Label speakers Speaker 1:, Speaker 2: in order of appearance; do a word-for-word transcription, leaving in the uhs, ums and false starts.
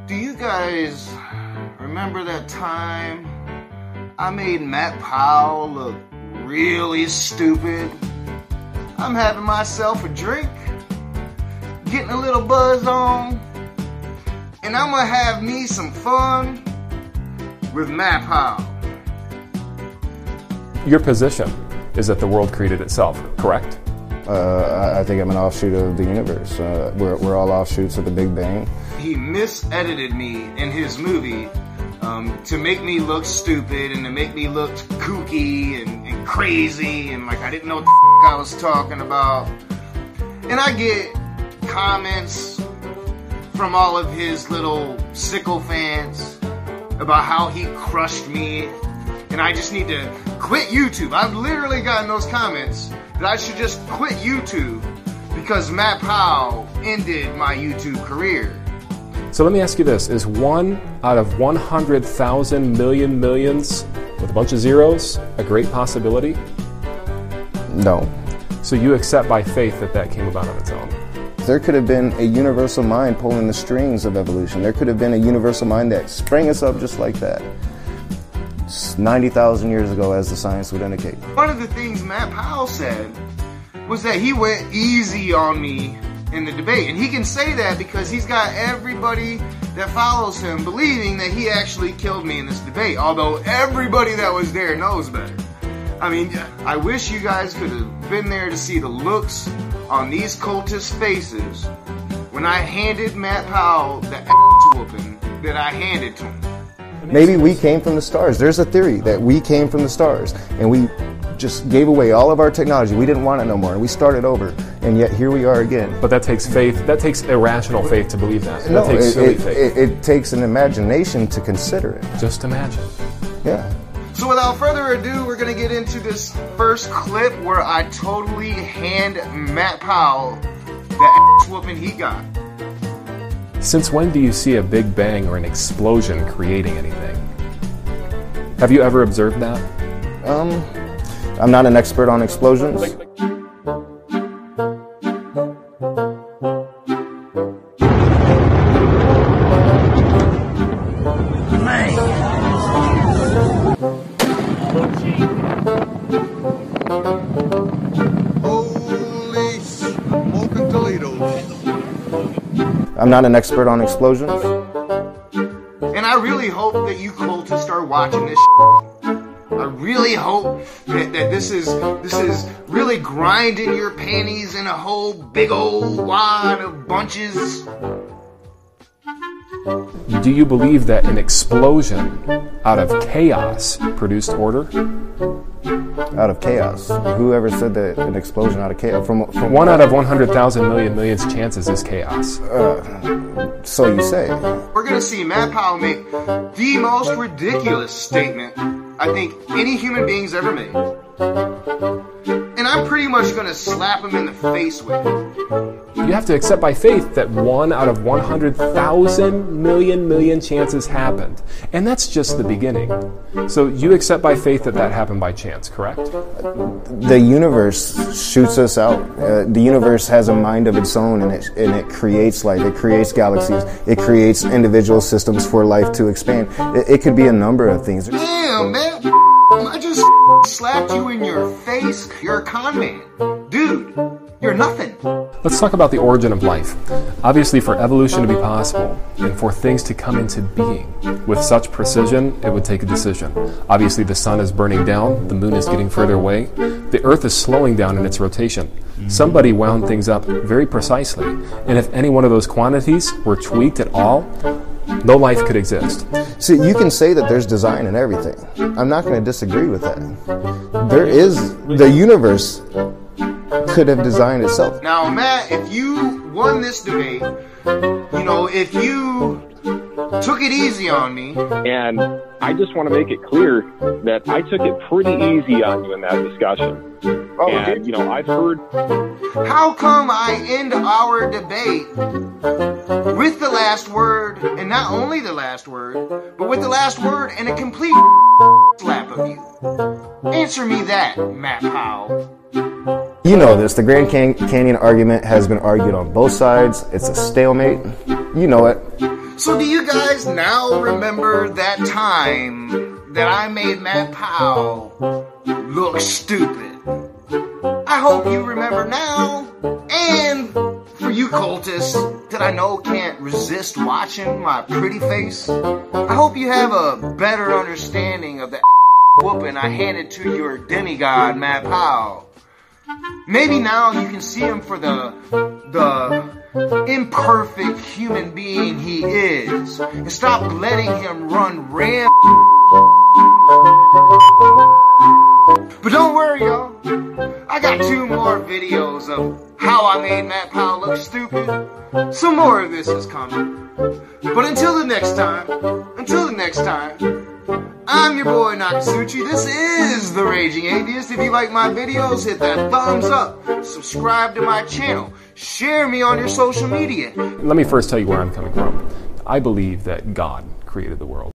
Speaker 1: Do you guys remember that time I made Matt Powell look really stupid? I'm having myself a drink, getting a little buzz on, and I'm gonna have me some fun with Matt Powell.
Speaker 2: Your position is that the world created itself, correct?
Speaker 3: Uh, I think I'm an offshoot of the universe. Uh, we're, we're all offshoots of the Big Bang.
Speaker 1: He misedited me in his movie um, to make me look stupid and to make me look kooky and, and crazy and like I didn't know what the f*** I was talking about. And I get comments from all of his little sickle fans about how he crushed me and I just need to quit YouTube. I've literally gotten those comments that I should just quit YouTube because Matt Powell ended my YouTube career.
Speaker 2: So let me ask you this, is one out of one hundred thousand million millions with a bunch of zeros a great possibility?
Speaker 3: No.
Speaker 2: So you accept by faith that that came about on its own?
Speaker 3: There could have been a universal mind pulling the strings of evolution. There could have been a universal mind that sprang us up just like that. ninety thousand years ago, as the science would indicate.
Speaker 1: One of the things Matt Powell said was that he went easy on me in the debate. And he can say that because he's got everybody that follows him believing that he actually killed me in this debate. Although everybody that was there knows better. I mean, I wish you guys could have been there to see the looks on these cultists' faces when I handed Matt Powell the ass whooping that I handed to him.
Speaker 3: Maybe we came from the stars. There's a theory that we came from the stars and we just gave away all of our technology. We didn't want it no more and we started over, and yet here we are again.
Speaker 2: But that takes faith, that takes irrational faith to believe that.
Speaker 3: No,
Speaker 2: that takes
Speaker 3: it,
Speaker 2: silly
Speaker 3: it,
Speaker 2: faith.
Speaker 3: It, it takes an imagination to consider it.
Speaker 2: Just imagine.
Speaker 3: Yeah.
Speaker 1: So without further ado, we're going to get into this first clip where I totally hand Matt Powell the ass whooping he got.
Speaker 2: Since when do you see a big bang or an explosion creating anything? Have you ever observed that?
Speaker 3: Um, I'm not an expert on explosions.
Speaker 1: Holy smoking Toledo.
Speaker 3: I'm not an expert on explosions.
Speaker 1: And I really hope that you cultists are watching this shit. I really hope that, that this is this is really grinding your panties in a whole big old wad of bunches.
Speaker 2: Do you believe that an explosion out of chaos produced order?
Speaker 3: Out of chaos. Whoever said that an explosion out of chaos? From, from
Speaker 2: One out of one hundred thousand million millions chances is chaos.
Speaker 3: Uh, so you say.
Speaker 1: We're going to see Matt Powell make the most ridiculous statement I think any human being's ever made. And I'm pretty much going to slap him in the face with it.
Speaker 2: You have to accept by faith that one out of one hundred thousand million million chances happened. And that's just the beginning. So you accept by faith that that happened by chance, correct?
Speaker 3: The universe shoots us out. Uh, the universe has a mind of its own, and it, and it creates life. It creates galaxies. It creates individual systems for life to expand. It, it could be a number of things.
Speaker 1: Damn, man. I just slapped you in your face. You're a con man. Dude, you're nothing.
Speaker 2: Let's talk about the origin of life. Obviously, for evolution to be possible and for things to come into being with such precision, it would take a decision. Obviously, the sun is burning down, the moon is getting further away, the earth is slowing down in its rotation. Somebody wound things up very precisely, and if any one of those quantities were tweaked at all, no life could exist.
Speaker 3: See, you can say that there's design in everything. I'm not going to disagree with that. There is, the universe could have designed itself.
Speaker 1: Now, Matt, if you won this debate, you know, if you took it easy on me.
Speaker 4: And I just want to make it clear that I took it pretty easy on you in that discussion.
Speaker 1: Oh,
Speaker 4: and, you know, I've heard...
Speaker 1: How come I end our debate with the last word, and not only the last word, but with the last word and a complete slap of you? Answer me that, Matt Powell.
Speaker 3: You know this. The Grand Can- Canyon argument has been argued on both sides. It's a stalemate. You know it.
Speaker 1: So do you guys now remember that time that I made Matt Powell look stupid? I hope you remember now. And for you cultists that I know can't resist watching my pretty face, I hope you have a better understanding of the whooping I handed to your demigod, Matt Powell. Maybe now you can see him for the the imperfect human being he is, and stop letting him run ram. But don't worry, y'all. I got two more videos of how I made Matt Powell look stupid. Some more of this is coming. But until the next time, until the next time, I'm your boy Nakasuchi. This is The Raging Atheist. If you like my videos, hit that thumbs up. Subscribe to my channel. Share me on your social media.
Speaker 2: Let me first tell you where I'm coming from. I believe that God created the world.